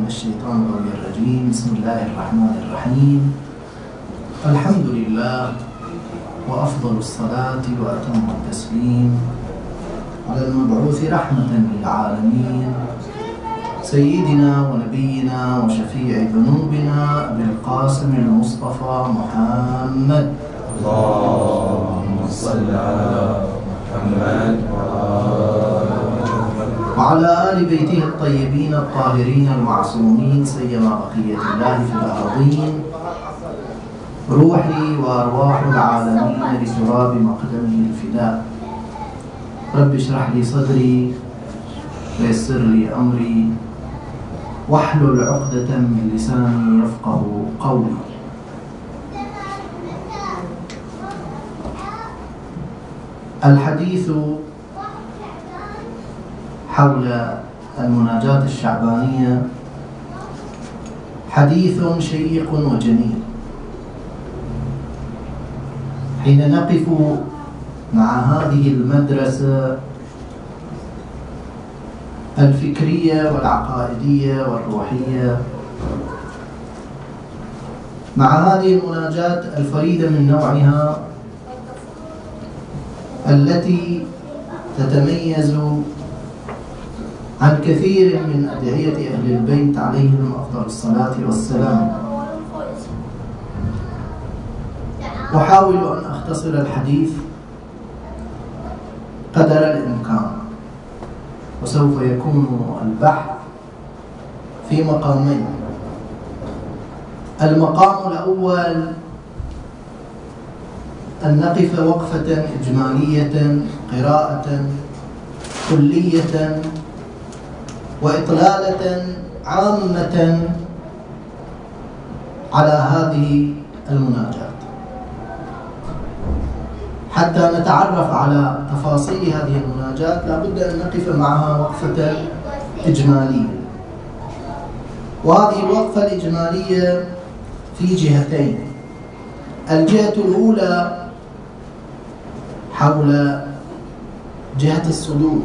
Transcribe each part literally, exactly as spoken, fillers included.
من الشيطان الرجيم. بسم الله الرحمن الرحيم. الحمد لله وأفضل الصلاة وأتم التسليم على المبعوث رحمة للعالمين سيدنا ونبينا وشفيع ذنوبنا بالقاسم المصطفى محمد. اللهم صل على محمد وعلى آل بيته الطيبين الطاهرين المعصومين سيما بقية الله في الأرضين. روحي وأرواح العالمين لتراب مقدمه الفداء. رب اشرح لي صدري ويسر لي أمري واحلل عقدة من لساني يفقه قولي. الحديث حول المناجاة الشعبانية حديث شيق وجميل. حين نقف مع هذه المدرسة الفكرية والعقائدية والروحية، مع هذه المناجاة الفريدة من نوعها التي تتميز عن كثير من أدعية أهل البيت عليهم أفضل الصلاة والسلام، أحاول أن أختصر الحديث قدر الإمكان، وسوف يكون البحث في مقامين. المقام الأول أن نقف وقفة إجمالية، قراءة كلية وإطلالة عامة على هذه المناجاة حتى نتعرف على تفاصيل هذه المناجاة. لابد أن نقف معها وقفة إجمالية، وهذه الوقفة الإجمالية في جهتين. الجهة الأولى حول جهة الصدور،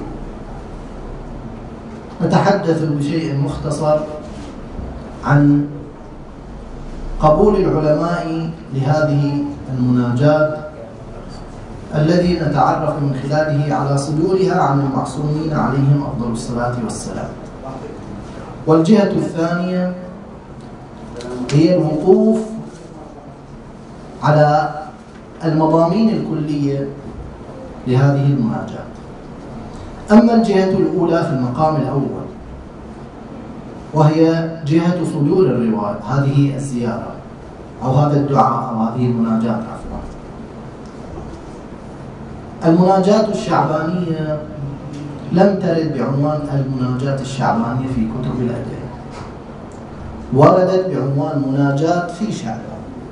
نتحدث بشيء مختصر عن قبول العلماء لهذه المناجاة الذي نتعرف من خلاله على صدورها عن المعصومين عليهم أفضل الصلاة والسلام. والجهة الثانية هي الوقوف على المضامين الكلية لهذه المناجاة. أما الجهة الأولى في المقام الأول وهي جهة صدور الرواية، هذه الزيارة أو هذا الدعاء أو هذه المناجاة عفوا. المناجاة الشعبانية لم ترد بعنوان المناجاة الشعبانية في كتب الأدعية، وردت بعنوان مناجاة في شعبان.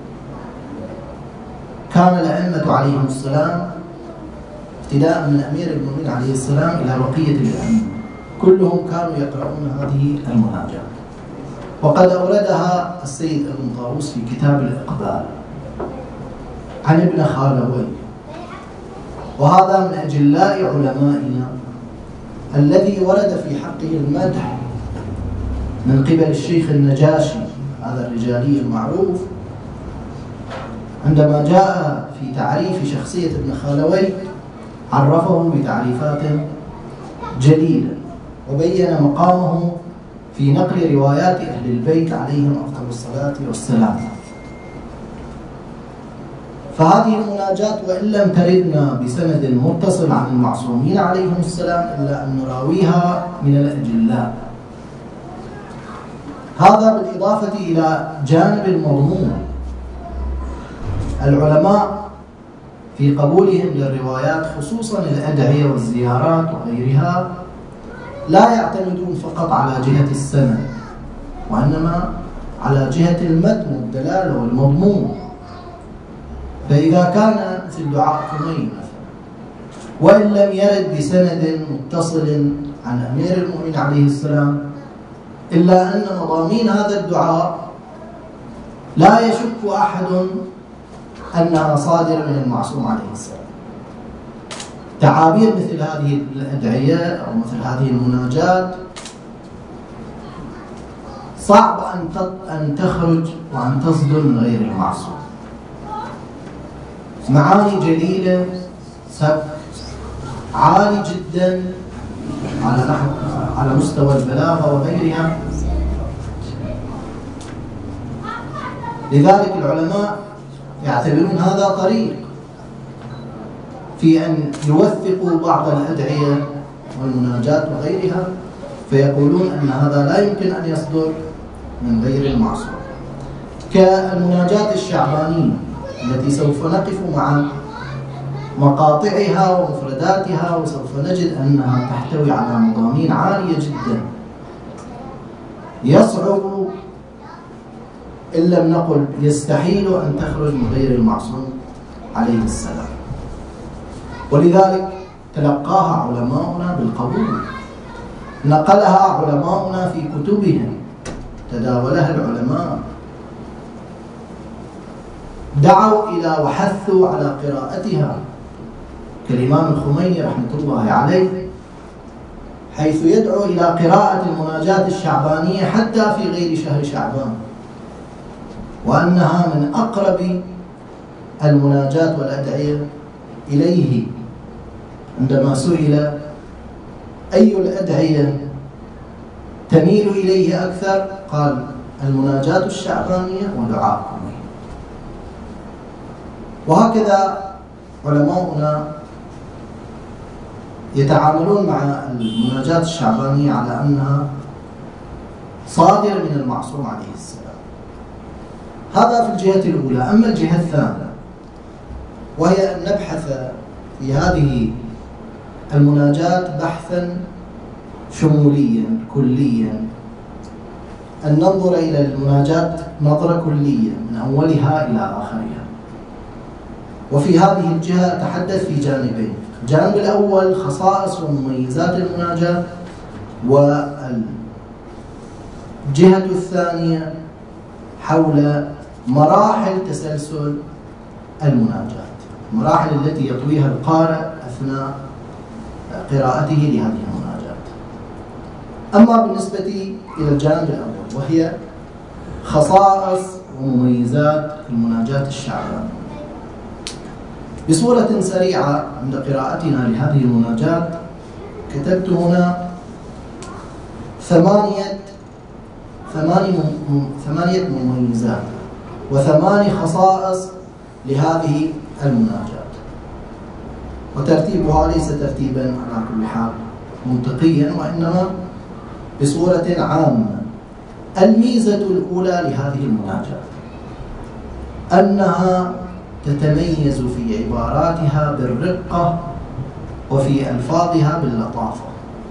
كان الأئمة عليهم السلام ابتداء من أمير المؤمنين عليه السلام إلى بقية الأئمة كلهم كانوا يقرؤون هذه المناجاة، وقد أوردها السيد ابن طاووس في كتاب الإقبال عن ابن خالوي، وهذا من أجلاء علمائنا الذي ورد في حقه المدح من قبل الشيخ النجاشي هذا الرجالي المعروف عندما جاء في تعريف شخصية ابن خالوي عرفه بتعريفات جليلة وبين مقامه في نقل روايات أهل البيت عليهم أفضل الصلاة والسلام. فهذه المناجاة وإن لم تردنا بسند متصل عن المعصومين عليهم السلام إلا أن نراويها من الأجلاء. هذا بالإضافة إلى جانب المضمون. العلماء في قبولهم للروايات خصوصا الأدعية والزيارات وغيرها لا يعتمدون فقط على جهة السند، وإنما على جهة المتن والدلالة والمضمون. فإذا كان مثل دعاء خميني وإن لم يرد بسند متصل عن أمير المؤمنين عليه السلام إلا أن مضامين هذا الدعاء لا يشك أحد أنها صادرة من المعصوم عليه السلام. تعابير مثل هذه الأدعية أو مثل هذه المناجات صعب أن تخرج وأن تصدر من غير المعصوم. معاني جليلة، سبك عالي جدا على نحو على مستوى البلاغة وغيرها. لذلك العلماء يعتبرون هذا طريق في أن يوثقوا بعض الأدعية والمناجات وغيرها، فيقولون أن هذا لا يمكن أن يصدر من غير المعصوم، كالمناجات الشعبانية التي سوف نقف مع مقاطعها ومفرداتها، وسوف نجد أنها تحتوي على مضامين عالية جدا يصعب إن لم نقل يستحيل أن تخرج من غير المعصوم عليه السلام. ولذلك تلقاها علماؤنا بالقبول، نقلها علماؤنا في كتبهم، تداولها العلماء، دعوا إلى وحثوا على قراءتها كالإمام الخميني رحمة الله عليه، حيث يدعو إلى قراءة المناجات الشعبانية حتى في غير شهر شعبان، وأنها من أقرب المناجات والأدعية إليه. عندما سئل أي الأدعية تميل إليه أكثر، قال المناجات الشعبانية ودعاء. وهكذا علماؤنا يتعاملون مع المناجات الشعبانية على أنها صادرة من المعصوم عليه السلام. هذا في الجهة الأولى. أما الجهة الثانية وهي أن نبحث في هذه المناجات بحثا شموليا كليا، أن ننظر إلى المناجات نظرة كلية من أولها إلى آخرها. وفي هذه الجهة أتحدث في جانبين: الجانب الأول خصائص ومميزات المناجاة، والجهة الثانية حول مراحل تسلسل المناجات، المراحل التي يطويها القارئ أثناء قراءته لهذه المناجات. أما بالنسبة إلى الجانب الأول وهي خصائص ومميزات المناجات الشعبانية، بصورة سريعة عند قراءتنا لهذه المناجات كتبت هنا ثمانية ثمانية مميزات وثماني خصائص لهذه المناجات، وترتيبها ليس ترتيبا على كل حال منطقيا، وإنما بصورة عامة. الميزة الأولى لهذه المناجات أنها تتميز في عباراتها بالرقة وفي ألفاظها باللطافة.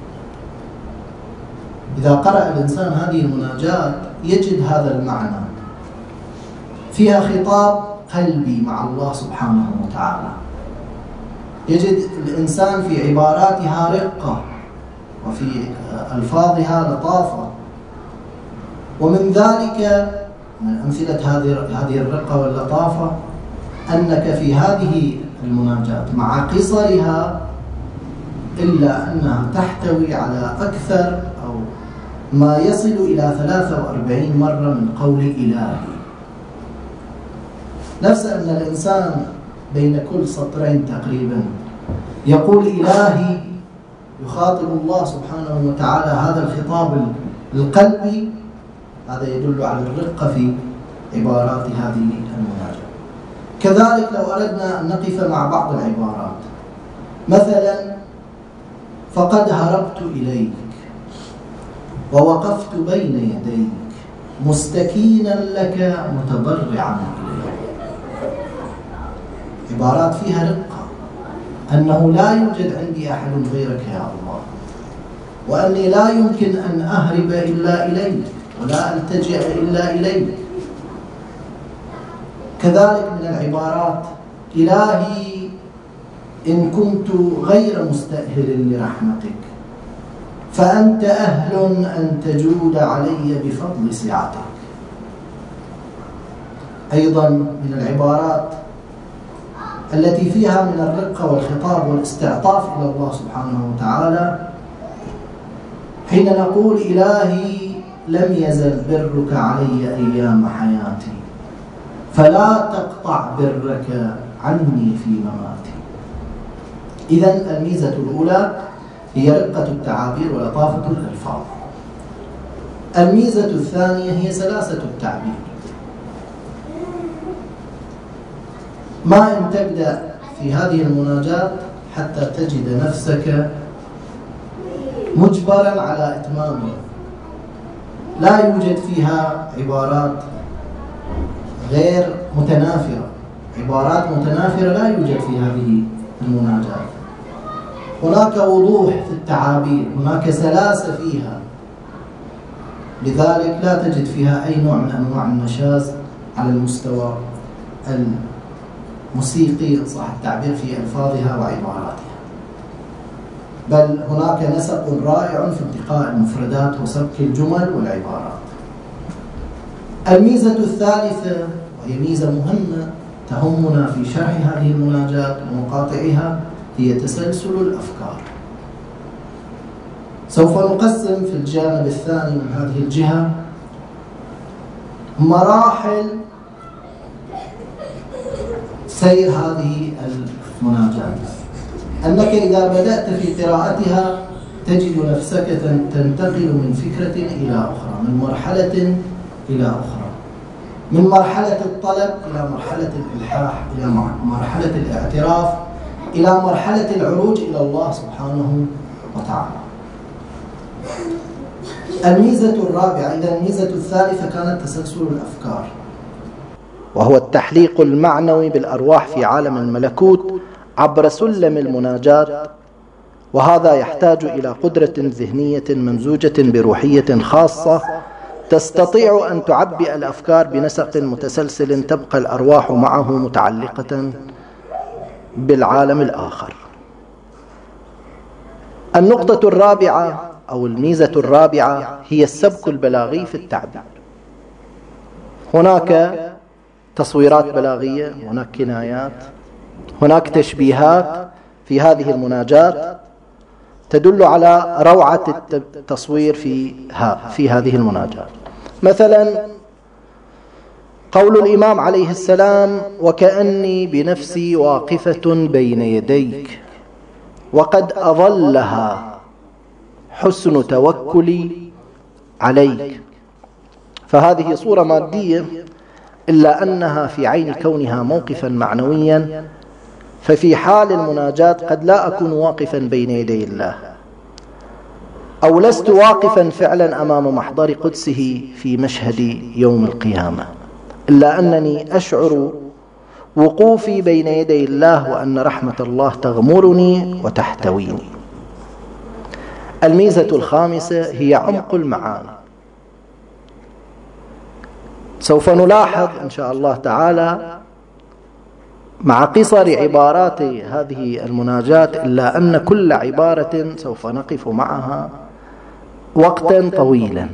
إذا قرأ الإنسان هذه المناجات يجد هذا المعنى، فيها خطاب قلبي مع الله سبحانه وتعالى، يجد الإنسان في عباراتها رقة وفي ألفاظها لطافة. ومن ذلك من أمثلة هذه الرقة واللطافة أنك في هذه المناجات مع قصرها إلا أنها تحتوي على أكثر أو ما يصل إلى ثلاثة وأربعين مرة من قول إلهي. نفس أن الإنسان بين كل سطرين تقريبا يقول إلهي، يخاطب الله سبحانه وتعالى هذا الخطاب القلبي، هذا يدل على الرقة في عبارات هذه المناجاة. كذلك لو أردنا أن نقف مع بعض العبارات، مثلا فقد هربت إليك ووقفت بين يديك مستكينا لك متضرعا إليك، عبارات فيها رقة، أنه لا يوجد عندي أحد غيرك يا الله، وأني لا يمكن أن أهرب إلا إليك ولا ألتجئ إلا إليك. كذلك من العبارات إلهي إن كنت غير مستأهل لرحمتك فأنت أهل أن تجود علي بفضل سعتك. أيضا من العبارات التي فيها من الرقة والخطاب والاستعطاف إلى الله سبحانه وتعالى حين نقول إلهي لم يزل برك علي أيام حياتي، فلا تقطع برك عني في مماتي. إذن الميزة الأولى هي رقة التعابير ولطافة الألفاظ. الميزة الثانية هي سلاسة التعبير. ما إن تبدأ في هذه المناجاة حتى تجد نفسك مجبرا على إتمامها، لا يوجد فيها عبارات غير متنافرة، عبارات متنافرة لا يوجد في هذه المناجاة. هناك وضوح في التعابير، هناك سلاسة فيها، لذلك لا تجد فيها أي نوع من أنواع النشاز على المستوى الموسيقي إن صح التعبير في ألفاظها وعباراتها، بل هناك نسق رائع في انتقاء المفردات وسبك الجمل والعبارات. الميزة الثالثة وهي ميزة مهمة تهمنا في شرح هذه المناجاة ومقاطعها هي تسلسل الأفكار. سوف نقسم في الجانب الثاني من هذه الجهة مراحل سير هذه المناجاة، أنك إذا بدأت في قراءتها تجد نفسك تنتقل من فكرة إلى أخرى، من مرحلة إلى أخرى، من مرحلة الطلب إلى مرحلة الإلحاح، إلى مرحلة الاعتراف، إلى مرحلة العروج إلى الله سبحانه وتعالى. الميزة الرابعة، إذا الميزة الثالثة كانت تسلسل الأفكار، وهو التحليق المعنوي بالأرواح في عالم الملكوت عبر سلم المناجاة، وهذا يحتاج إلى قدرة ذهنية ممزوجة بروحية خاصة تستطيع أن تعبئ الأفكار بنسق متسلسل تبقى الأرواح معه متعلقة بالعالم الآخر. النقطة الرابعة أو الميزة الرابعة هي السبك البلاغي في التعبير. هناك تصويرات بلاغية، هناك كنايات، هناك تشبيهات في هذه المناجاة تدل على روعة التصوير في في هذه المناجاة. مثلا قول الإمام عليه السلام: وكأني بنفسي واقفة بين يديك وقد أظلها حسن توكلي عليك. فهذه صورة مادية، إلا أنها في عين كونها موقفا معنويا، ففي حال المناجاة قد لا أكون واقفا بين يدي الله، أو لست واقفا فعلا أمام محضر قدسه في مشهد يوم القيامة، إلا أنني أشعر وقوفي بين يدي الله وأن رحمة الله تغمرني وتحتويني. الميزة الخامسة هي عمق المعاني. سوف نلاحظ إن شاء الله تعالى مع قصر عبارات هذه المناجاة إلا أن كل عبارة سوف نقف معها وقتا طويلا،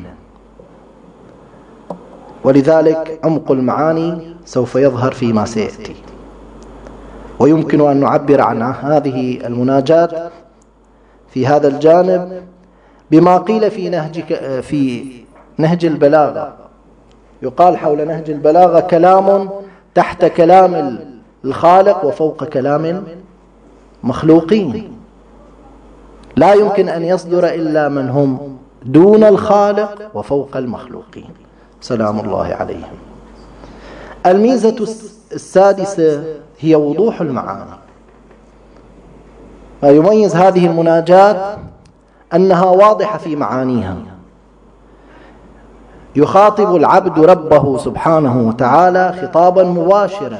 ولذلك عمق المعاني سوف يظهر فيما سيأتي. ويمكن أن نعبر عن هذه المناجاة في هذا الجانب بما قيل في نهج في نهج البلاغة. يقال حول نهج البلاغة: كلام تحت كلام الخالق وفوق كلام مخلوقين، لا يمكن أن يصدر إلا من هم دون الخالق وفوق المخلوقين سلام الله عليهم. الميزة السادسة هي وضوح المعاني. ما يميز هذه المناجاة أنها واضحة في معانيها. يخاطب العبد ربه سبحانه وتعالى خطابا مباشرا،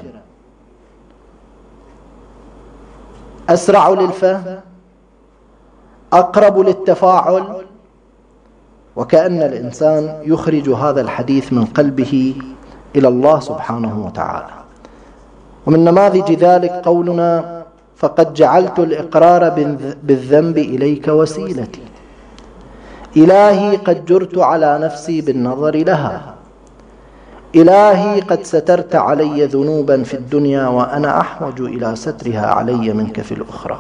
أسرع للفهم، أقرب للتفاعل، وكأن الإنسان يخرج هذا الحديث من قلبه إلى الله سبحانه وتعالى. ومن نماذج ذلك قولنا: فقد جعلت الإقرار بالذنب إليك وسيلتي، إلهي قد جرت على نفسي بالنظر لها، إلهي قد سترت علي ذنوبا في الدنيا وأنا أحوج إلى سترها علي منك في الأخرى،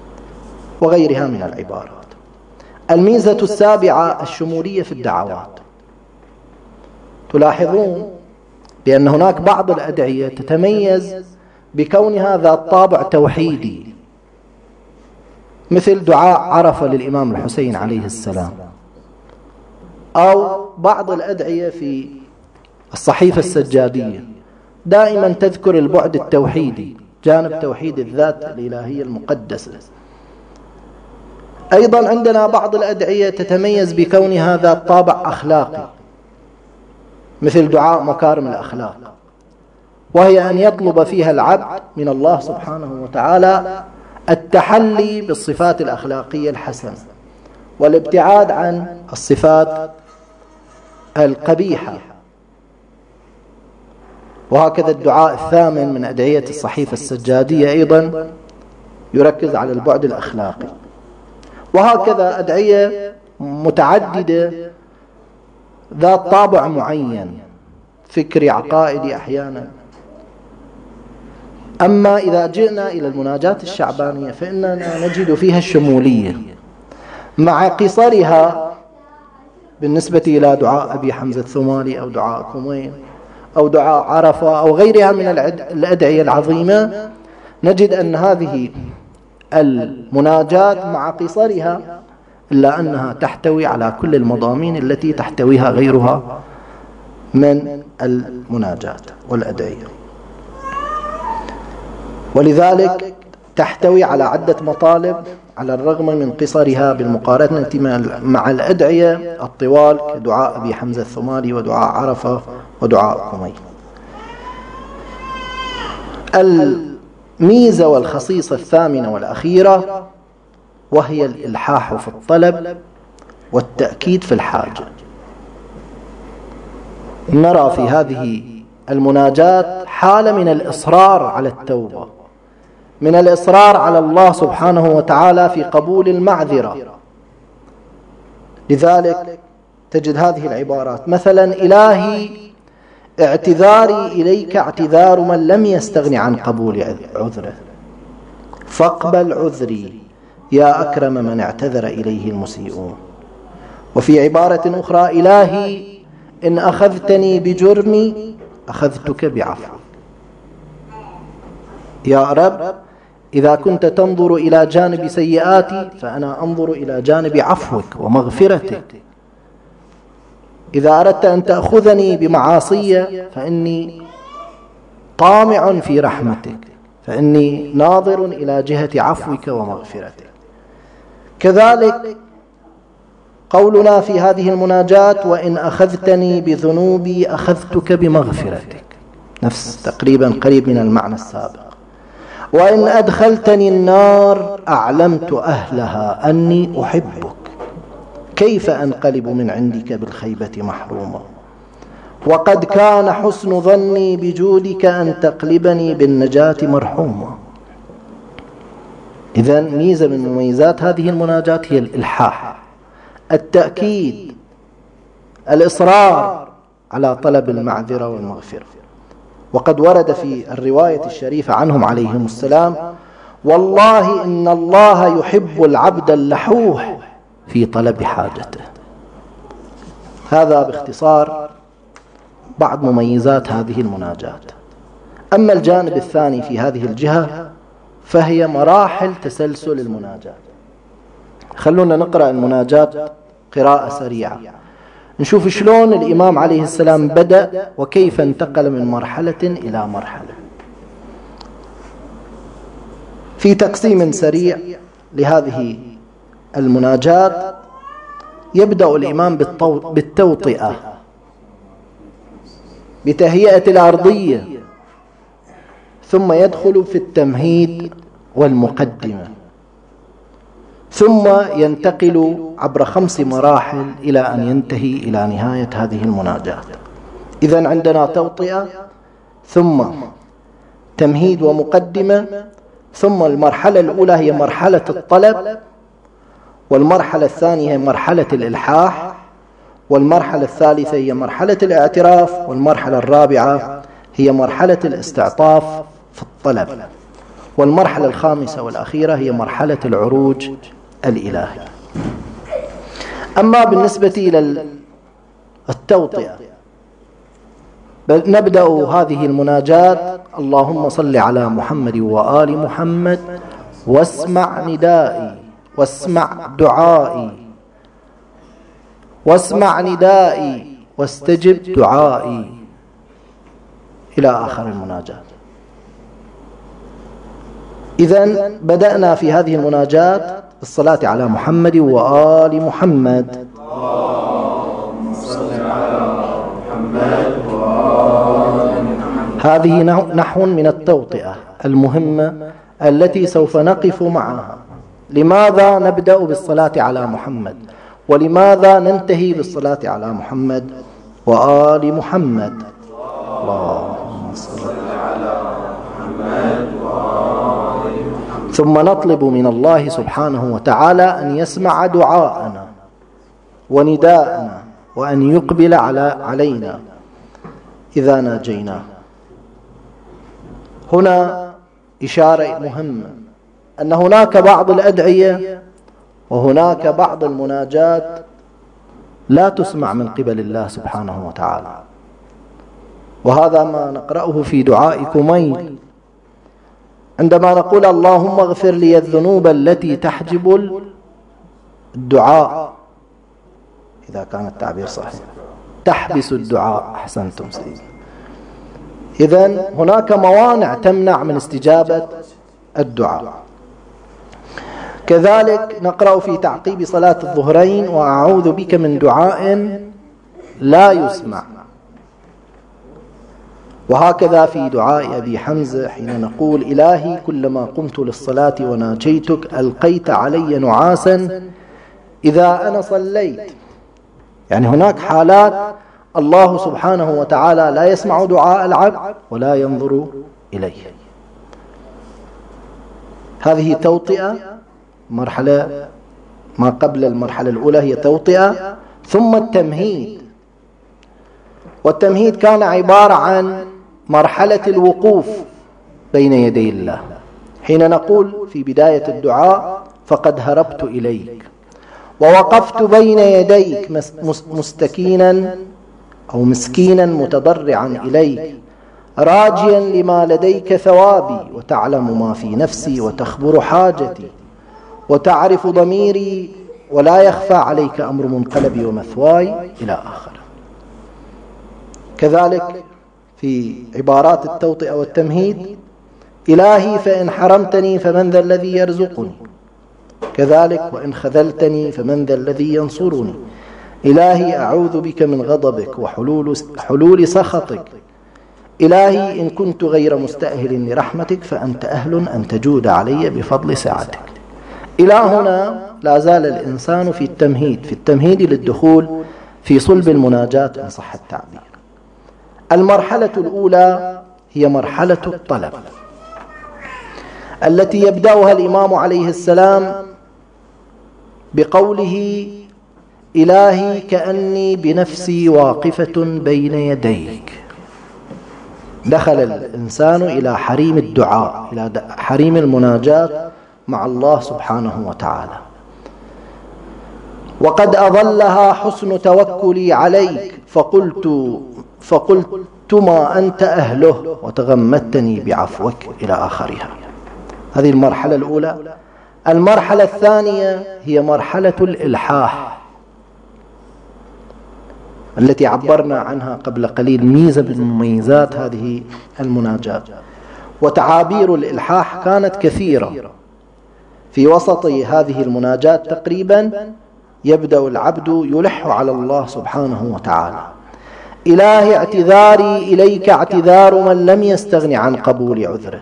وغيرها من العبارات. الميزة السابعة الشمولية في الدعوات. تلاحظون بأن هناك بعض الأدعية تتميز بكونها ذات طابع توحيدي، مثل دعاء عرفة للإمام الحسين عليه السلام، أو بعض الأدعية في الصحيفة السجادية دائما تذكر البعد التوحيدي، جانب توحيد الذات الإلهية المقدسة. أيضا عندنا بعض الأدعية تتميز بكونها ذات طابع أخلاقي، مثل دعاء مكارم الأخلاق، وهي أن يطلب فيها العبد من الله سبحانه وتعالى التحلي بالصفات الأخلاقية الحسنة والابتعاد عن الصفات القبيحة. وهكذا الدعاء الثامن من أدعية الصحيفة السجادية أيضا يركز على البعد الأخلاقي. وهكذا أدعية متعددة ذات طابع معين، فكري عقائدي أحيانا. أما إذا جئنا إلى المناجاة الشعبانية فإننا نجد فيها الشمولية مع قصرها بالنسبة إلى دعاء أبي حمزة الثمالي أو دعاء كمين أو دعاء عرفة أو غيرها من الأدعية العظيمة. نجد أن هذه المناجاة مع قصرها إلا أنها تحتوي على كل المضامين التي تحتويها غيرها من المناجاة والأدعية، ولذلك تحتوي على عدة مطالب على الرغم من قصرها بالمقارنة مع الأدعية الطوال كدعاء أبي حمزة الثمالي ودعاء عرفة ودعاء كمين. الميزة والخصيصة الثامنة والأخيرة وهي الإلحاح في الطلب والتأكيد في الحاجة. نرى في هذه المناجاة حالة من الإصرار على التوبة، من الإصرار على الله سبحانه وتعالى في قبول المعذرة. لذلك تجد هذه العبارات مثلا: إلهي اعتذاري إليك اعتذار من لم يستغن عن قبول عذره، فاقبل عذري يا أكرم من اعتذر إليه المسيئون. وفي عبارة أخرى: إلهي إن أخذتني بجرمي أخذتك بعفو. يا رب إذا كنت تنظر إلى جانب سيئاتي فأنا أنظر إلى جانب عفوك ومغفرتك. إذا أردت أن تأخذني بمعاصي فإني طامع في رحمتك، فإني ناظر إلى جهة عفوك ومغفرتك. كذلك قولنا في هذه المناجاة: وإن أخذتني بذنوبي أخذتك بمغفرتك، نفس تقريبا قريب من المعنى السابق. وإن أدخلتني النار أعلمت أهلها أني أحبك، كيف أنقلب من عندك بالخيبة محروما، وقد كان حسن ظني بجودك أن تقلبني بالنجاة مرحوما. إذن ميزة من مميزات هذه المناجاة هي الإلحاح، التأكيد، الإصرار على طلب المعذرة والمغفرة. وقد ورد في الرواية الشريفة عنهم عليهم السلام: والله إن الله يحب العبد اللحوح في طلب حاجته. هذا باختصار بعض مميزات هذه المناجاة. أما الجانب الثاني في هذه الجهة فهي مراحل تسلسل المناجاة. خلونا نقرأ المناجاة قراءة سريعة، نشوف شلون الإمام عليه السلام بدأ وكيف انتقل من مرحلة إلى مرحلة. في تقسيم سريع لهذه المناجاة، يبدأ الإمام بالتوطئة، بتهيئة الأرضية، ثم يدخل في التمهيد والمقدمة، ثم ينتقل عبر خمس مراحل إلى أن ينتهي إلى نهاية هذه المناجاة. إذن عندنا توطئة، ثم تمهيد ومقدمة، ثم المرحلة الأولى هي مرحلة الطلب، والمرحلة الثانية هي مرحلة الإلحاح، والمرحلة الثالثة هي مرحلة الاعتراف، والمرحلة الرابعة هي مرحلة الاستعطاف في الطلب، والمرحلة الخامسة والأخيرة هي مرحلة العروج الإلهي. أما بالنسبة إلى التوطئة نبدأ هذه المناجاة: اللهم صل على محمد وآل محمد واسمع ندائي واسمع دعائي واسمع ندائي واستجب دعائي، إلى آخر المناجاة. إذن بدأنا في هذه المناجاة بالصلاة على محمد وآل محمد. هذه نحو من التوطئة المهمة التي سوف نقف معها. لماذا نبدأ بالصلاة على محمد؟ ولماذا ننتهي بالصلاة على محمد وآل محمد؟ اللهم صل على محمد وآل محمد. ثم نطلب من الله سبحانه وتعالى أن يسمع دعاءنا ونداءنا وأن يقبل على علينا إذا ناجيناه. هنا إشارة مهمة أن هناك بعض الأدعية وهناك بعض المناجات لا تسمع من قبل الله سبحانه وتعالى، وهذا ما نقرأه في دعاء كميل عندما نقول اللهم اغفر لي الذنوب التي تحجب الدعاء، إذا كان التعبير صحيح، تحبس الدعاء. أحسنتم سيدي. إذن هناك موانع تمنع من استجابة الدعاء. كذلك نقرأ في تعقيب صلاة الظهرين: وأعوذ بك من دعاء لا يسمع. وهكذا في دعاء أبي حمزة حين نقول: إلهي كلما قمت للصلاة وناجيتك ألقيت علي نعاسا إذا أنا صليت. يعني هناك حالات الله سبحانه وتعالى لا يسمع دعاء العبد ولا ينظر إليه. هذه توطئة، مرحلة ما قبل المرحلة الأولى هي توطئة، ثم التمهيد. والتمهيد كان عبارة عن مرحلة الوقوف بين يدي الله، حين نقول في بداية الدعاء: فقد هربت إليك ووقفت بين يديك مستكينا أو مسكينا متضرعا إليك راجيا لما لديك ثوابي، وتعلم ما في نفسي وتخبر حاجتي وتعرف ضميري ولا يخفى عليك أمر منقلبي ومثواي، إلى آخر. كذلك في عبارات التوطئة والتمهيد: إلهي فإن حرمتني فمن ذا الذي يرزقني، كذلك وإن خذلتني فمن ذا الذي ينصرني، إلهي أعوذ بك من غضبك وحلول حلول سخطك، إلهي إن كنت غير مستأهل لرحمتك فأنت أهل أن تجود علي بفضل سعتك. إلى هنا لا زال الإنسان في التمهيد، في التمهيد للدخول في صلب المناجاة إن صح التعبير. المرحلة الأولى هي مرحلة الطلب التي يبدأها الإمام عليه السلام بقوله: إلهي كأني بنفسي واقفة بين يديك. دخل الإنسان إلى حريم الدعاء، إلى حريم المناجاة مع الله سبحانه وتعالى. وقد أظلها حسن توكلي عليك فقلت فقلت ما أنت أهله وتغمدتني بعفوك، إلى آخرها. هذه المرحلة الأولى. المرحلة الثانية هي مرحلة الإلحاح التي عبرنا عنها قبل قليل، ميزة من مميزات هذه المناجاة. وتعابير الإلحاح كانت كثيرة. في وسط هذه المناجاة تقريبا يبدأ العبد يلح على الله سبحانه وتعالى: إلهي اعتذاري إليك اعتذار من لم يستغن عن قبول عذره،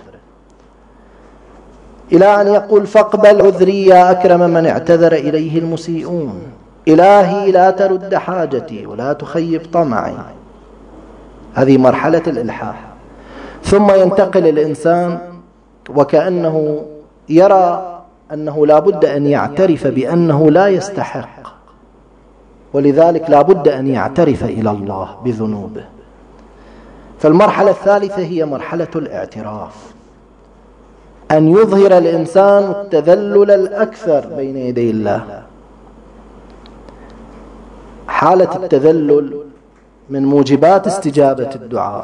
إلى أن يقول: فاقبل عذري يا أكرم من اعتذر إليه المسيئون، إلهي لا ترد حاجتي ولا تخيب طمعي. هذه مرحلة الإلحاح. ثم ينتقل الإنسان وكأنه يرى أنه لا بد أن يعترف بأنه لا يستحق، ولذلك لا بد أن يعترف إلى الله بذنوبه. فالمرحلة الثالثة هي مرحلة الاعتراف، أن يظهر الإنسان التذلل الأكثر بين يدي الله. حالة التذلل من موجبات استجابة الدعاء.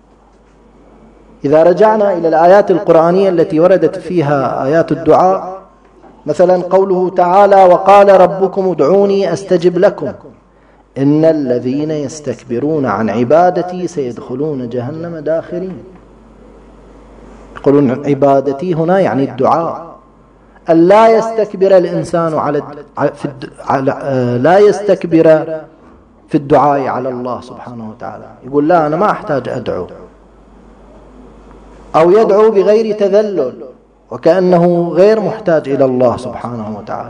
إذا رجعنا إلى الآيات القرآنية التي وردت فيها آيات الدعاء، مثلا قوله تعالى: وقال ربكم ادعوني أستجب لكم إن الذين يستكبرون عن عبادتي سيدخلون جهنم داخرين. يقولون عبادتي هنا يعني الدعاء، أن لا يستكبر الإنسان على, في على لا يستكبر في الدعاء على الله سبحانه وتعالى. يقول لا، أنا ما أحتاج أدعو، أو يدعو بغير تذلل وكأنه غير محتاج إلى الله سبحانه وتعالى.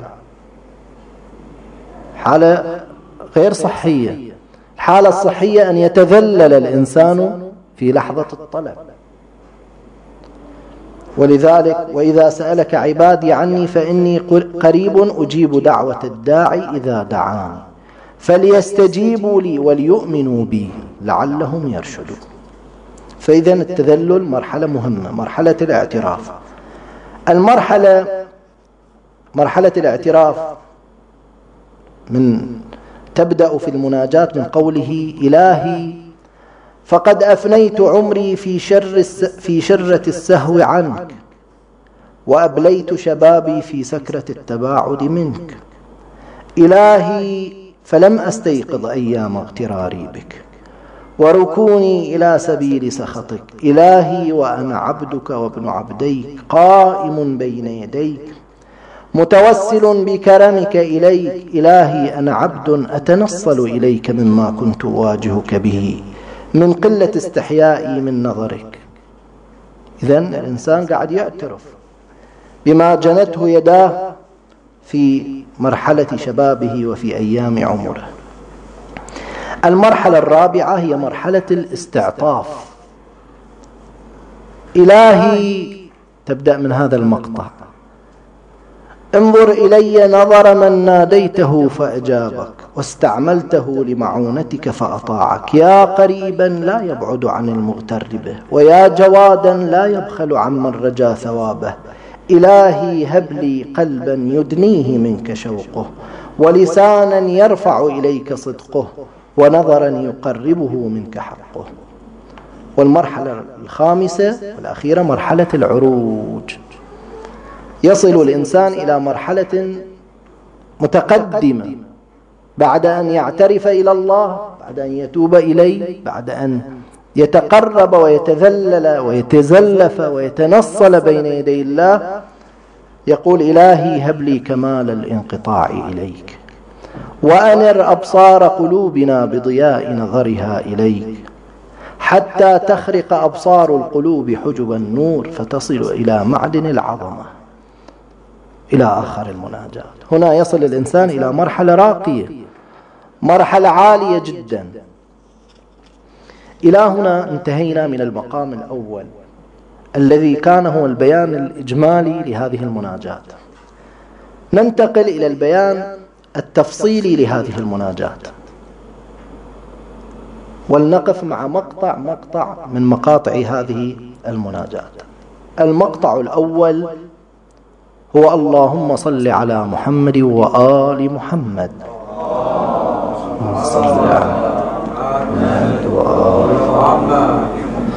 حالة غير صحية. الحالة الصحية أن يتذلل الإنسان في لحظة الطلب. ولذلك وإذا سألك عبادي عني فإني قريب أجيب دعوة الداعي إذا دعاني فليستجيبوا لي وليؤمنوا بي لعلهم يرشدون. فإذا التذلل مرحلة مهمة، مرحلة الاعتراف. المرحلة مرحلة الاعتراف من تبدأ في المناجاة من قوله: إلهي فقد أفنيت عمري في شر في شرة السهو عنك، وأبليت شبابي في سكرة التباعد منك. إلهي فلم أستيقظ أيام اغتراري بك وركوني إلى سبيل سخطك. إلهي وأنا عبدك وابن عبديك قائم بين يديك متوسل بكرمك إليك. إلهي أنا عبد أتنصل إليك مما كنت أواجهك به من قلة استحيائي من نظرك. إذن الإنسان قاعد يعترف بما جنته يداه في مرحلة شبابه وفي أيام عمره. المرحلة الرابعة هي مرحلة الاستعطاف. إلهي، تبدأ من هذا المقطع: انظر إلي نظر من ناديته فأجابك واستعملته لمعونتك فأطاعك. يا قريبا لا يبعد عن المغتر به، ويا جوادا لا يبخل عمن رجا ثوابه. إلهي هب لي قلبا يدنيه منك شوقه، ولسانا يرفع إليك صدقه، ونظرا يقربه منك حقه. والمرحلة الخامسة والأخيرة مرحلة العروج. يصل الإنسان إلى مرحلة متقدمة بعد أن يعترف إلى الله، بعد أن يتوب إليه، بعد أن يتقرب ويتذلل ويتزلف ويتنصل بين يدي الله. يقول: إلهي هب لي كمال الانقطاع إليك، وأنر أبصار قلوبنا بضياء نظرها إليك، حتى تخرق أبصار القلوب حجب النور فتصل إلى معدن العظمة، إلى آخر المناجاة. هنا يصل الإنسان إلى مرحلة راقية، مرحلة عالية جدا. إلى هنا انتهينا من المقام الأول الذي كان هو البيان الإجمالي لهذه المناجاة. ننتقل إلى البيان التفصيلي لهذه المناجاة، ولنقف مع مقطع مقطع من مقاطع هذه المناجاة. المقطع الأول هو: اللهم صل على محمد وآل محمد. صل على محمد وآل محمد.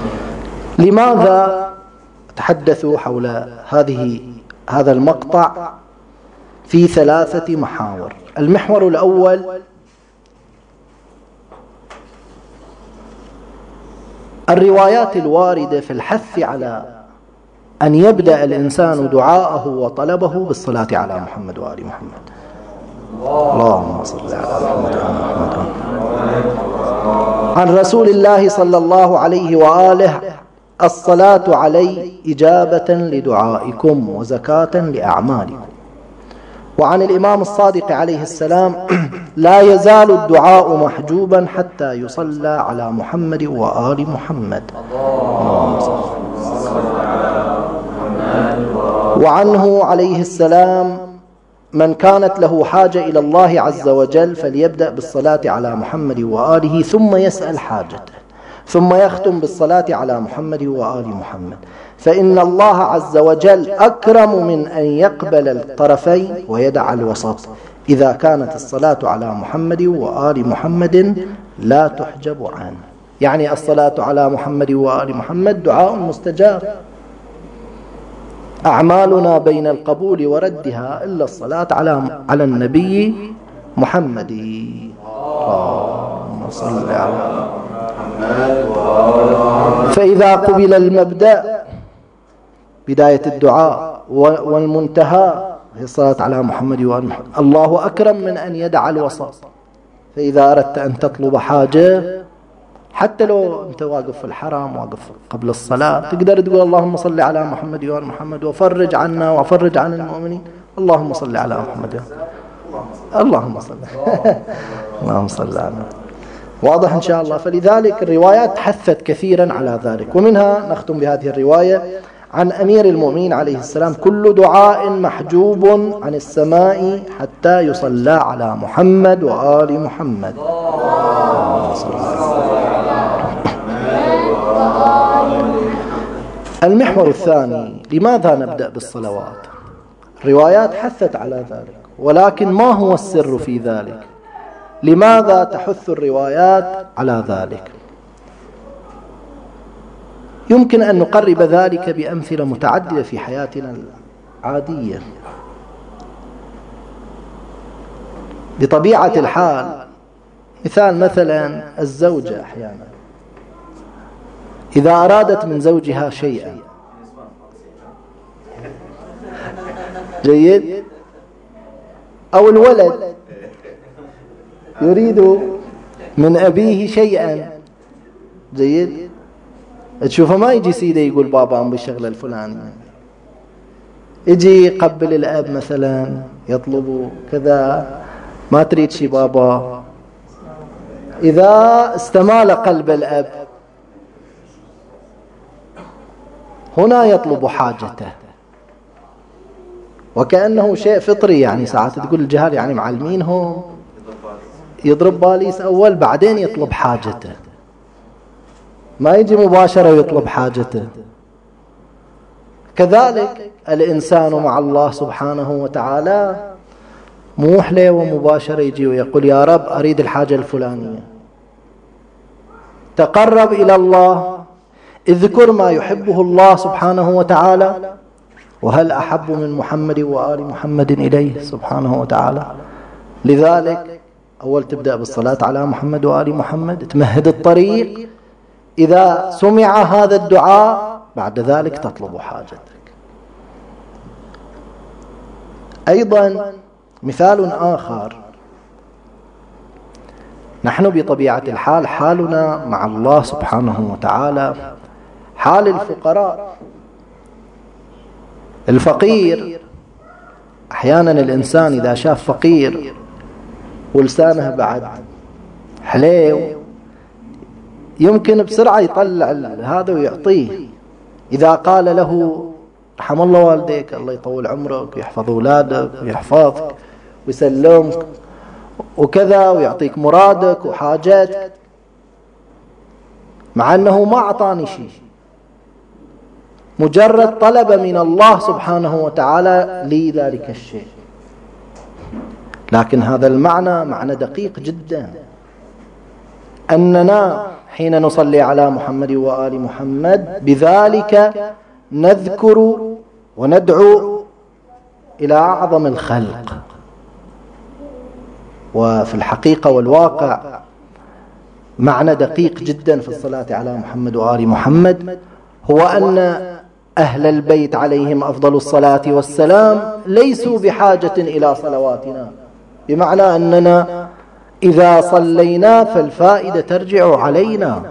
لماذا أتحدث حول هذه هذا المقطع؟ في ثلاثة محاور. المحور الأول: الروايات الواردة في الحث على أن يبدأ الإنسان دعاءه وطلبه بالصلاة على محمد وآل محمد. اللهم صل على محمد وآل محمد. عن رسول الله صلى الله عليه وآله: الصلاة علي إجابة لدعائكم وزكاة لأعمالكم. وعن الإمام الصادق عليه السلام: لا يزال الدعاء محجوبا حتى يصلى على محمد وآل محمد. وعنه عليه السلام: من كانت له حاجة إلى الله عز وجل فليبدأ بالصلاة على محمد وآله ثم يسأل حاجته، ثم يختم بالصلاة على محمد وآل محمد، فإن الله عز وجل أكرم من أن يقبل الطرفين ويدع الوسط. إذا كانت الصلاة على محمد وآل محمد لا تحجب عنه. يعني الصلاة على محمد وآل محمد دعاء مستجاب. أعمالنا بين القبول وردها إلا الصلاة على على النبي محمد. اللهم صل على محمد. فإذا قبل المبدأ بداية الدعاء والمنتهى هي الصلاة على محمد وآل محمد، الله أكرم من أن يدع الوسط. فإذا أردت أن تطلب حاجة حتى لو أنت واقف في الحرم واقف قبل الصلاة تقدر تقول اللهم صل على محمد وآل محمد وفرج عنا وفرج عن المؤمنين. اللهم صل على محمد. اللهم صل اللهم صل على محمد. واضح إن شاء الله. فلذلك الروايات حثت كثيرا على ذلك. ومنها نختم بهذه الرواية عن أمير المؤمنين عليه السلام: كل دعاء محجوب عن السماء حتى يصلى على محمد وآل محمد. المحور الثاني: لماذا نبدأ بالصلوات؟ الروايات حثت على ذلك، ولكن ما هو السر في ذلك؟ لماذا تحث الروايات على ذلك؟ يمكن أن نقرب ذلك بأمثلة متعددة في حياتنا العادية. بطبيعة الحال، مثال مثلا الزوجة أحيانا إذا أرادت من زوجها شيئا جيد، أو الولد يريد من أبيه شيئا جيد، تشوفه ما يجي سيده يقول بابا أم بالشغلة الفلانية، يجي يقبل الأب مثلا يطلب كذا، ما تريد شي بابا. إذا استمال قلب الأب هنا يطلب حاجته، وكأنه شيء فطري. يعني ساعات تقول الجهال يعني معلمينهم يضرب باليس أول بعدين يطلب حاجته، ما يجي مباشرة ويطلب حاجته. كذلك الإنسان مع الله سبحانه وتعالى موحلة ومباشرة يجي ويقول يا رب أريد الحاجة الفلانية. تقرب إلى الله، اذكر ما يحبه الله سبحانه وتعالى، وهل أحب من محمد وآل محمد إليه سبحانه وتعالى. لذلك أول تبدأ بالصلاة على محمد وآل محمد، تمهد الطريق. إذا سمع هذا الدعاء بعد ذلك تطلب حاجتك. أيضا مثال آخر، نحن بطبيعة الحال حالنا مع الله سبحانه وتعالى حال الفقراء. الفقير أحيانا الإنسان إذا شاف فقير ولسانه بعد حليو يمكن بسرعة يطلع هذا ويعطيه. إذا قال له رحم الله والديك، الله يطول عمرك ويحفظ أولادك ويحفظك ويسلمك وكذا ويعطيك مرادك وحاجاتك، مع أنه ما أعطاني شيء، مجرد طلب من الله سبحانه وتعالى لي ذلك الشيء. لكن هذا المعنى معنى دقيق جدا، أننا حين نصلي على محمد وآل محمد بذلك نذكر وندعو إلى أعظم الخلق. وفي الحقيقة والواقع معنى دقيق جدا في الصلاة على محمد وآل محمد هو أن أهل البيت عليهم أفضل الصلاة والسلام ليسوا بحاجة إلى صلواتنا، بمعنى أننا إذا صلينا فالفائدة ترجع علينا،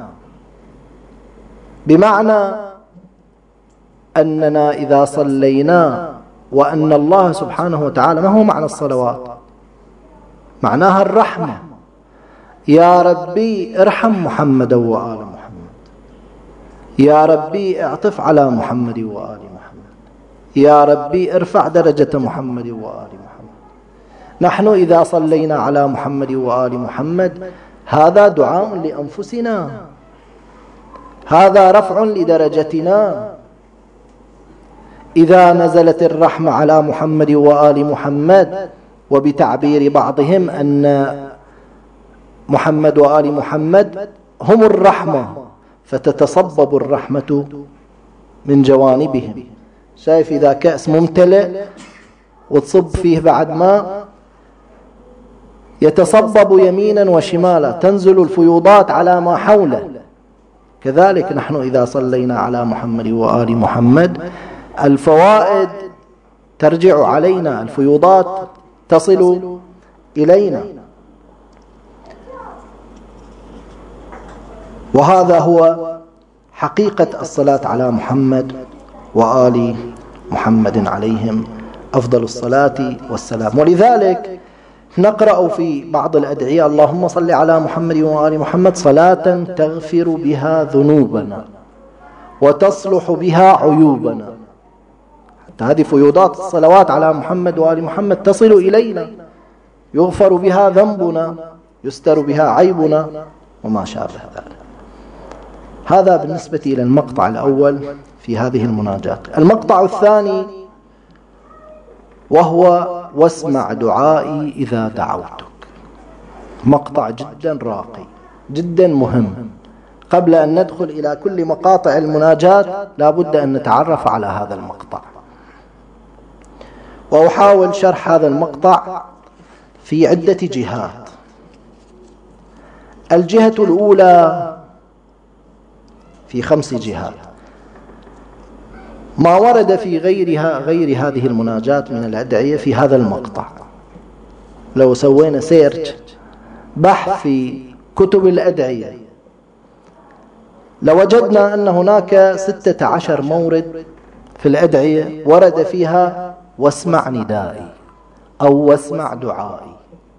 بمعنى أننا إذا صلينا وأن الله سبحانه وتعالى، ما هو معنى الصلوات؟ معناها الرحمة. يا ربي ارحم محمد وآل محمد، يا ربي اعطف على محمد وآل محمد، يا ربي ارفع درجة محمد وآل محمد. نحن إذا صلينا على محمد وآل محمد هذا دعاء لأنفسنا، هذا رفع لدرجتنا. إذا نزلت الرحمة على محمد وآل محمد وبتعبير بعضهم أن محمد وآل محمد هم الرحمة، فتتصبب الرحمة من جوانبهم. شايف إذا كأس ممتلئ وتصب فيه بعد ماء يتصبب يمينا وشمالا، تنزل الفيوضات على ما حوله. كذلك نحن إذا صلينا على محمد وآل محمد الفوائد ترجع علينا، الفيوضات تصل إلينا. وهذا هو حقيقة الصلاة على محمد وآل محمد عليهم أفضل الصلاة والسلام. ولذلك نقرأ في بعض الأدعية: اللهم صل على محمد وآل محمد صلاة تغفر بها ذنوبنا وتصلح بها عيوبنا. حتى هذه فيوضات الصلوات على محمد وآل محمد تصل إلينا، يغفر بها ذنبنا، يستر بها عيبنا وما شابه ذلك. هذا بالنسبة إلى المقطع الأول في هذه المناجاة. المقطع الثاني وهو: واسمع دعائي إذا دعوتك. مقطع جدا راقي جدا مهم. قبل أن ندخل إلى كل مقاطع المناجاة لا بد أن نتعرف على هذا المقطع، وأحاول شرح هذا المقطع في عدة جهات. الجهة الأولى في خمس جهات، ما ورد في غيرها غير هذه المناجاة من الأدعية في هذا المقطع. لو سوينا سيرش بحث في كتب الأدعية لوجدنا أن هناك ستة عشر مورد في الأدعية ورد فيها واسمع ندائي أو واسمع دعائي.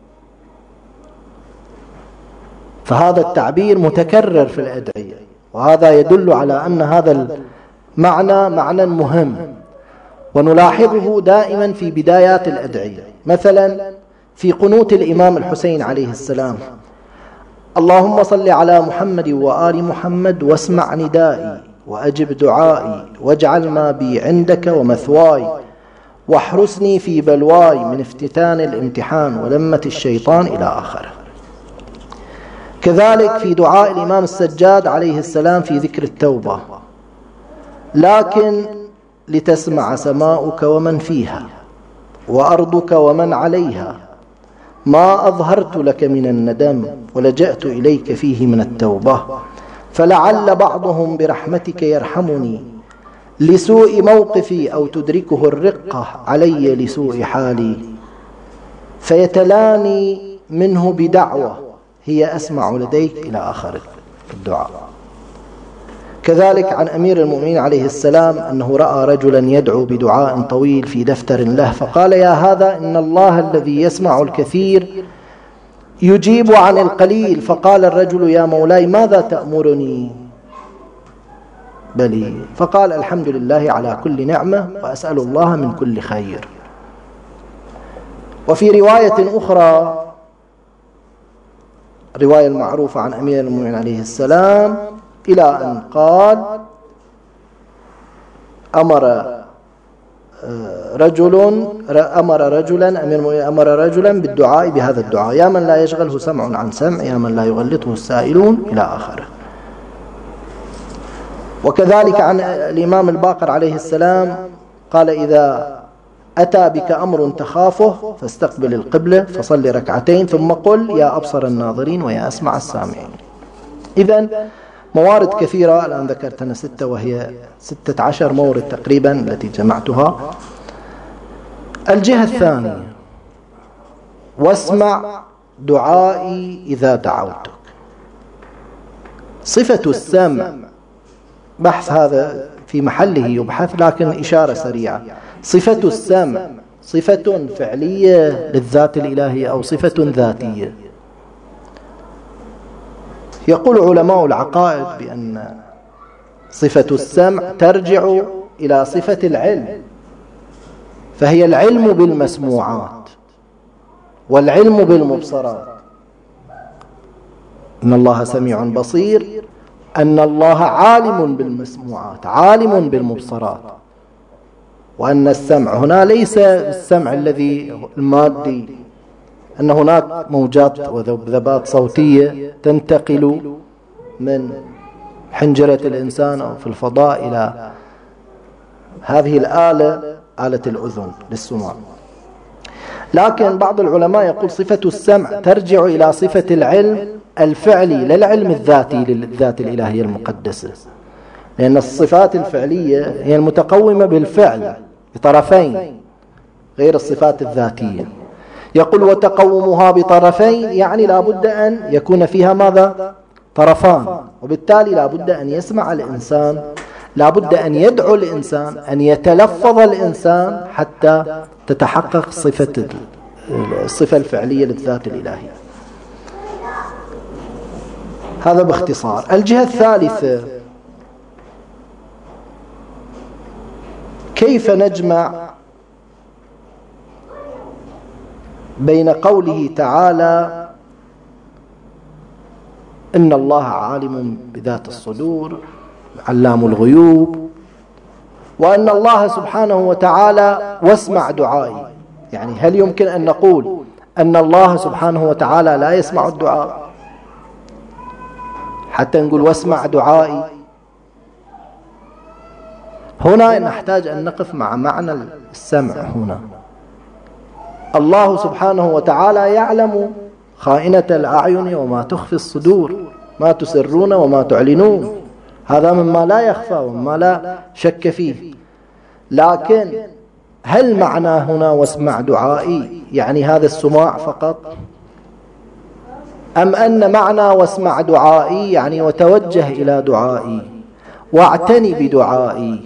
فهذا التعبير متكرر في الأدعية، وهذا يدل على أن هذا المعنى معنى مهم، ونلاحظه دائما في بدايات الأدعية. مثلا في قنوت الإمام الحسين عليه السلام: اللهم صل على محمد وآل محمد واسمع ندائي وأجب دعائي واجعل ما بي عندك ومثواي واحرسني في بلواي من افتتان الامتحان ولمة الشيطان إلى آخره. كذلك في دعاء الإمام السجاد عليه السلام في ذكر التوبة: لكن لتسمع سماؤك ومن فيها وأرضك ومن عليها ما أظهرت لك من الندم ولجأت إليك فيه من التوبة، فلعل بعضهم برحمتك يرحمني لسوء موقفي أو تدركه الرقة علي لسوء حالي فيتلاني منه بدعوة هي أسمع لديك إلى آخر الدعاء. كذلك عن أمير المؤمنين عليه السلام أنه رأى رجلا يدعو بدعاء طويل في دفتر له، فقال: يا هذا إن الله الذي يسمع الكثير يجيب عن القليل. فقال الرجل: يا مولاي ماذا تأمرني؟ بلي. فقال: الحمد لله على كل نعمة وأسأل الله من كل خير. وفي رواية أخرى، رواية المعروفة عن أمير المؤمنين عليه السلام، إلى أن قال: أمر رجل أمر رجلا أمير أمر رجلا بالدعاء بهذا الدعاء: يا من لا يشغله سمع عن سمع، يا من لا يغلطه السائلون، إلى آخره. وكذلك عن الإمام الباقر عليه السلام قال: إذا أتى بك أمر تخافه فاستقبل القبلة فصل ركعتين ثم قل: يا أبصر الناظرين ويا أسمع السامعين. إذن موارد كثيرة، الآن ذكرت أنا ستة وهي ستة عشر مورد تقريبا التي جمعتها. الجهة الثانية: واسمع دعائي إذا دعوتك. صفة السمع بحث هذا في محله يبحث، لكن إشارة سريعة. صفة السمع صفة فعلية للذات الإلهية أو صفة ذاتية؟ يقول علماء العقائد بأن صفة السمع ترجع إلى صفة العلم، فهي العلم بالمسموعات والعلم بالمبصرات. إن الله سميع بصير، أن الله عالم بالمسموعات عالم بالمبصرات. وأن السمع هنا ليس السمع الذي المادي، أن هناك موجات وذبذبات صوتية تنتقل من حنجرة الإنسان أو في الفضاء إلى هذه الآلة، آلة الأذن للسماع. لكن بعض العلماء يقول صفة السمع ترجع إلى صفة العلم الفعلي لا العلم الذاتي للذات الإلهية المقدسة، لأن الصفات الفعلية هي المتقومة بالفعل بطرفين غير الصفات الذاتية. يقول وتقومها بطرفين يعني لا بد أن يكون فيها ماذا؟ طرفان، وبالتالي لا بد أن يسمع الإنسان، لا بد أن يدعو الإنسان، أن يتلفظ الإنسان حتى تتحقق صفة الصفة الفعلية للذات الإلهية. هذا باختصار. الجهة الثالثة، كيف نجمع بين قوله تعالى إن الله عالم بذات الصدور علام الغيوب، وأن الله سبحانه وتعالى واسمع دعائي؟ يعني هل يمكن أن نقول أن الله سبحانه وتعالى لا يسمع الدعاء حتى نقول واسمع دعائي؟ هنا نحتاج أن نقف مع معنى السمع. هنا الله سبحانه وتعالى يعلم خائنة الأعين وما تخفي الصدور، ما تسرون وما تعلنون، هذا مما لا يخفى وما لا شك فيه. لكن هل معنى هنا واسمع دعائي يعني هذا السماع فقط، أم أن معنى واسمع دعائي يعني وتوجه إلى دعائي واعتني بدعائي؟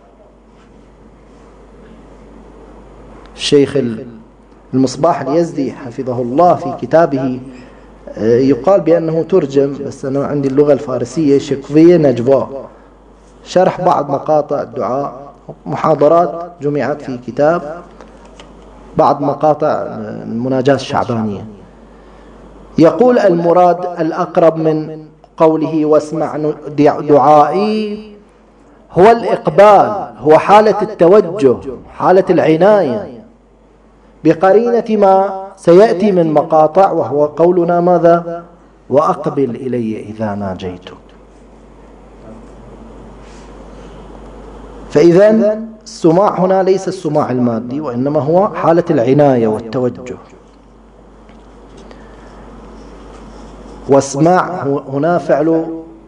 الشيخ المصباح اليزدي حفظه الله في كتابه يقال بأنه ترجم، بس أنا عندي اللغة الفارسية شكفية نجوى، شرح بعض مقاطع الدعاء، محاضرات جمعت في كتاب، بعض مقاطع المناجاة الشعبانية. يقول المراد الأقرب من قوله واسمع دعائي هو الإقبال، هو حالة التوجه، حالة العناية، بقرينة ما سيأتي من مقاطع، وهو قولنا ماذا؟ وأقبل إلي إذا ناجيت. فإذا السماع هنا ليس السماع المادي، وإنما هو حالة العناية والتوجه. واسمع هنا فعل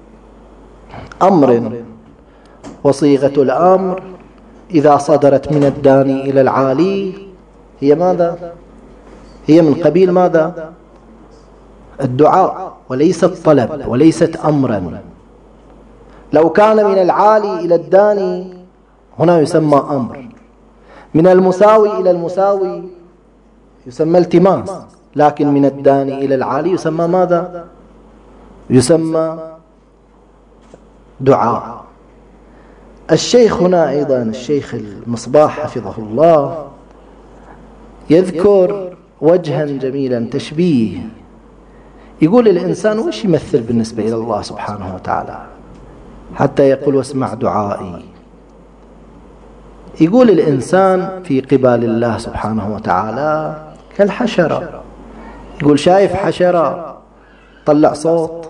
أمر، وصيغة الأمر إذا صدرت من الداني إلى العالي هي ماذا؟ هي من قبيل ماذا؟ الدعاء، وليست طلب وليست أمرا. لو كان من العالي إلى الداني هنا يسمى أمر، من المساوي إلى المساوي يسمى التماس، لكن من الداني إلى العالي يسمى ماذا؟ يسمى دعاء. الشيخ هنا أيضا الشيخ المصباح حفظه الله يذكر وجها جميلا تشبيه، يقول الإنسان وش يمثل بالنسبة إلى الله سبحانه وتعالى حتى يقول واسمع دعائي؟ يقول الإنسان في قبال الله سبحانه وتعالى كالحشرة. يقول شايف حشرة طلع صوت،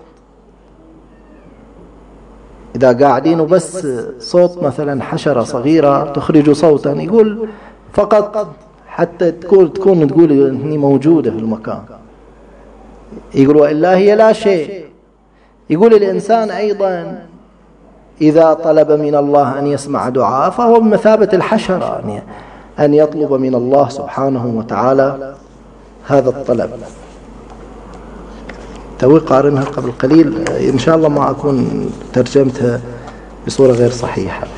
إذا قاعدين وبس صوت مثلا حشرة صغيرة تخرج صوتا، يقول فقط حتى تكون تكون تقول إني موجودة في المكان، يقول وإلا هي لا شيء. يقول الإنسان أيضا إذا طلب من الله أن يسمع دعاء فهو بمثابة الحشرة، يعني أن يطلب من الله سبحانه وتعالى هذا الطلب. توي قارنها قبل قليل، إن شاء الله ما أكون ترجمتها بصورة غير صحيحة.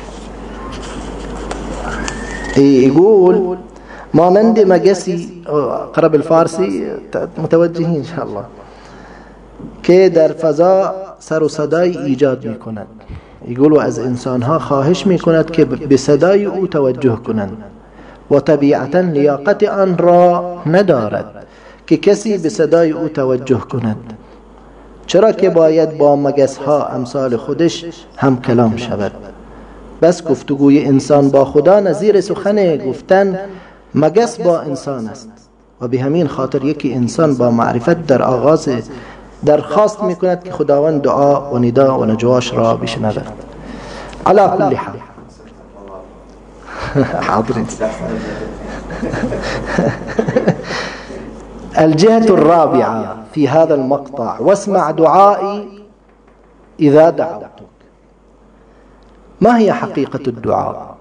يقول ما مندي مقسي قرب الفارسي متوجهين إن شاء الله که در فضا سر و صدای ایجاد میکند. يقول و از انسانها خواهش میکند که به صدای او توجه کنند و طبیعتا لیاقت آن را ندارد که کسی به صدای او توجه کند، چرا که باید با مگس ها امثال خودش هم کلام شود. بس گفتگوی انسان با خدا نظیر سخن گفتن مگس با انسان است و به همین خاطر یکی انسان با معرفت در آغاز درخواست میکند که خداوند دعا و نداء و نجواش را بشنود. على كل حال حاضرين. الجهة الرابعة في هذا المقطع: واسمع دعائي إذا دعوتك. ما هي حقيقة الدعاء؟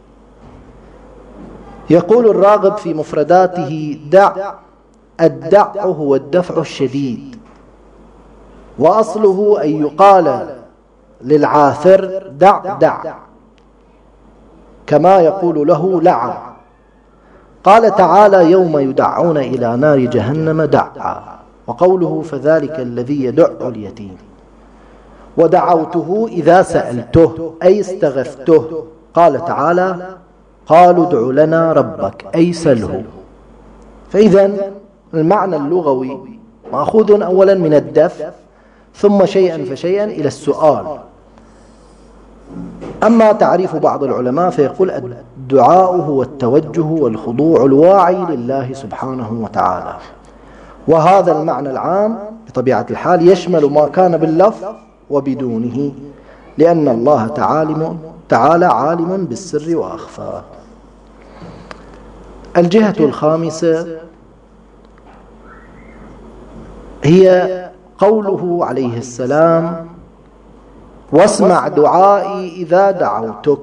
يقول الراغب في مفرداته: دع. الدع هو الدفع الشديد، وأصله أن يقال للعاثر دع دع، كما يقول له لعى. قال تعالى: يوم يدعون إلى نار جهنم دعا. وقوله: فذلك الذي يدع اليتيم. ودعوته إذا سألته أي استغفته. قال تعالى: قالوا ادع لنا ربك أي سله. فإذا المعنى اللغوي مأخوذ أولا من الدفع، ثم شيئا فشيئا إلى السؤال. أما تعريف بعض العلماء فيقول: الدعاء هو التوجه والخضوع الواعي لله سبحانه وتعالى. وهذا المعنى العام بطبيعة الحال يشمل ما كان باللفظ وبدونه، لأن الله تعالى تعالى عالم بالسر وأخفى. الجهة الخامسة هي قوله عليه السلام: واسمع دعائي إذا دعوتك.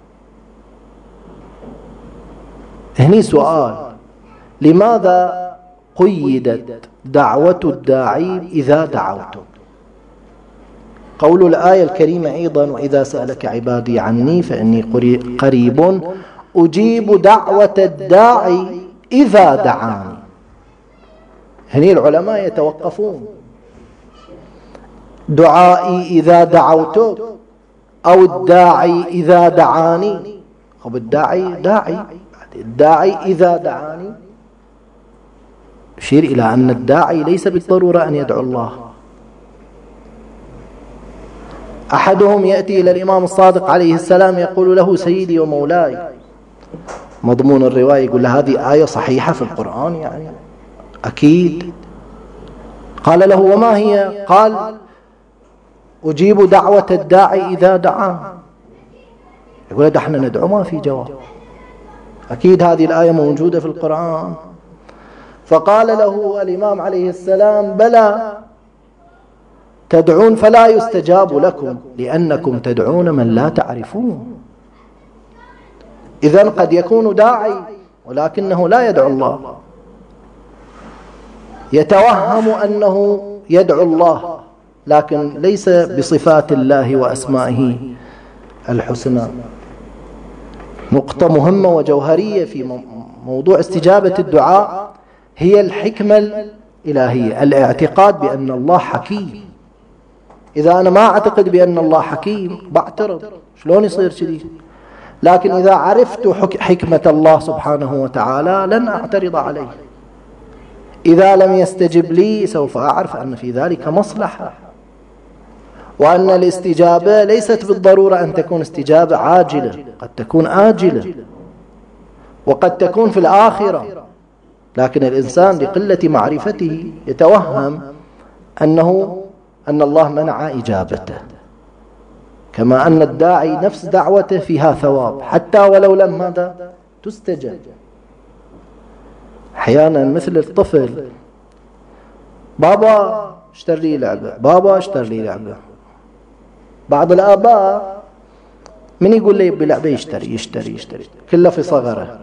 هني سؤال: لماذا قيدت دعوة الداعي إذا دعوتك؟ قول الآية الكريمة أيضا: وإذا سألك عبادي عني فإني قريب أجيب دعوة الداعي إذا دعاني. هني العلماء يتوقفون: دعائي إذا دعوتك أو الداعي إذا دعاني؟ خب الداعي داعي، الداعي إذا دعاني يشير إلى أن الداعي ليس بالضرورة أن يدعو الله. أحدهم يأتي إلى الإمام الصادق عليه السلام يقول له: سيدي ومولاي. مضمون الرواية يقول له: هذه آية صحيحة في القرآن يعني أكيد. قال له: وما هي؟ قال: أجيب دعوة الداعي إذا دعا. يقول: ده احنا ندعو ما في جواب، أكيد هذه الآية موجودة في القرآن. فقال له الإمام عليه السلام: بلى، تدعون فلا يستجاب لكم لأنكم تدعون من لا تعرفون. إذن قد يكون داعي ولكنه لا يدعو الله، يتوهم أنه يدعو الله لكن ليس بصفات الله وأسمائه الحسنى. نقطة مهمة وجوهرية في موضوع استجابة الدعاء هي الحكمة الإلهية، الاعتقاد بأن الله حكيم. إذا أنا ما أعتقد بأن الله حكيم بعترض، شلون يصير كذي؟ لكن إذا عرفت حكمة الله سبحانه وتعالى لن أعترض عليه. إذا لم يستجب لي سوف أعرف أن في ذلك مصلحة، وأن الاستجابة ليست بالضرورة أن تكون استجابة عاجلة، قد تكون آجلة وقد تكون في الآخرة. لكن الإنسان لقلة معرفته يتوهم أنه أن الله منع إجابته، كما أن الداعي نفس دعوته فيها ثواب حتى ولو لم ماذا تستجب. أحيانا مثل الطفل: بابا اشتر لي لعبة، بابا اشتر لي لعبة. بعض الآباء من يقول لي بلعبة يشتري يشتري يشتري كله في صغره.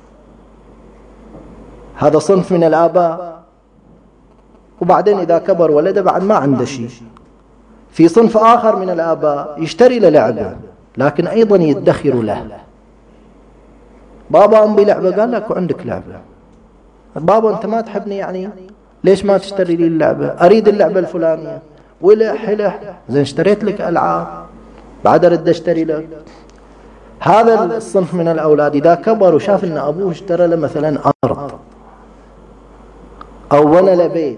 هذا صنف من الآباء. وبعدين إذا كبر ولده بعد ما عنده شيء. في صنف آخر من الآباء يشتري له لعبة لكن أيضا يدخر له. بابا أم بلعبة، قال لك وعندك لعبة. بابا أنت ما تحبني يعني ليش ما تشتري لي اللعبة؟ أريد اللعبة الفلانية. ولح لح زين اشتريت لك ألعاب بعد أرد أشتري لك. هذا الصنف من الأولاد إذا كبر وشاف أن أبوه اشترى له مثلا أرض أو بنى له بيت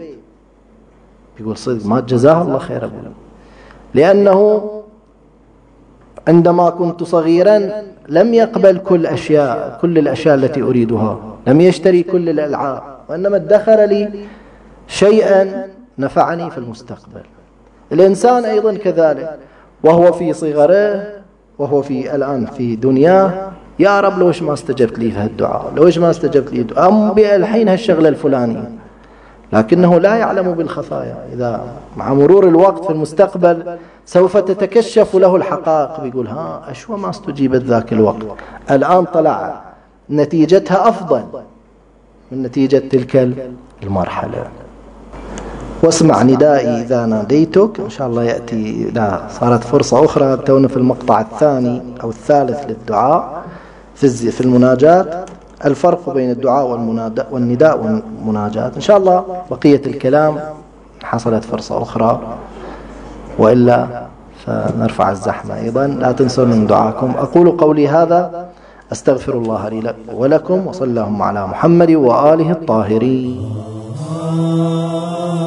يقول صدق ما جزاه الله خير أبوه، لأنه عندما كنت صغيرا لم يقبل كل أشياء كل الأشياء التي أريدها، لم يشتري كل الألعاب، وإنما ادخر لي شيئا نفعني في المستقبل. الإنسان أيضا كذلك، وهو في صغره وهو في الآن في دنياه، يا رب لوش ما استجبت لي في هالدعاء، لوش ما استجبت لي الدعاء، أم الحين هالشغلة الفلانية، لكنه لا يعلم بالخفايا. إذا مع مرور الوقت في المستقبل سوف تتكشف له الحقائق، بيقول ها أشوى ما استجيبت ذاك الوقت، الآن طلع نتيجتها أفضل من نتيجة تلك المرحلة. واسمع ندائي إذا ناديتك. إن شاء الله يأتي، لا صارت فرصة أخرى، تونا في المقطع الثاني أو الثالث للدعاء في في المناجاة، الفرق بين الدعاء والنداء والمناجاة. إن شاء الله بقية الكلام حصلت فرصة أخرى، وإلا فنرفع الزحمة. أيضا لا تنسوا من دعاكم. أقول قولي هذا، أستغفر الله لي ولكم، وصلى اللهم على محمد وآله الطاهرين.